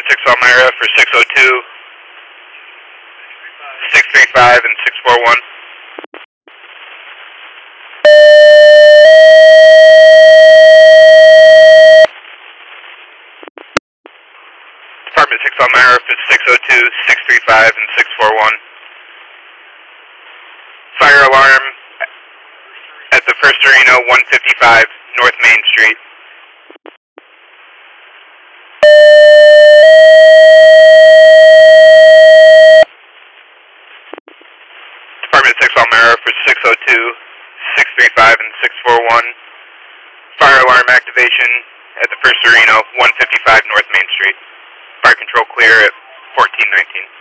6 Elmira for 602, 635, and 641. Department 6 Elmira for 602, 635, and 641. Fire alarm at the First Arena, 155 North Main Street. Department 6 Elmira for 602, 635, and 641. Fire alarm activation at the First Arena, 155 North Main Street. Fire control clear at 1419.